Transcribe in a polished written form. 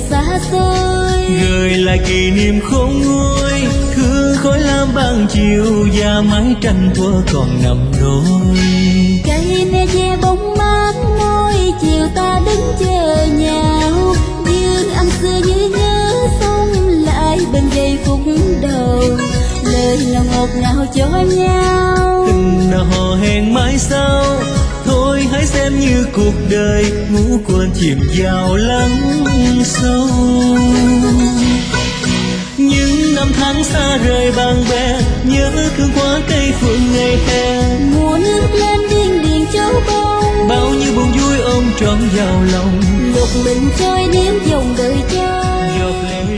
xa xôi, gợi lại kỷ niệm khôn nguôi, hương khói lam ban chiều và mái tranh thuở còn nằm đôi. cây me che bóng mát môi, chiều ta đứng chờ nhau, dương ăn xưa như nhớ sống lại bên giây phút đầu, lời là ngọt ngào cho nhau. Tình nào hò hẹn mãi sau, thôi hãy xem như cuộc đời ngủ quên chìm vào lắng sâu. Những năm tháng xa rời bạn bè, nhớ thương quá cây phượng ngày hè. Mùa nước lên điên điền châu bông, bao nhiêu buồn vui ôm trọn vào lòng. một mình trôi nếm dòng đời trôi, giọt lệ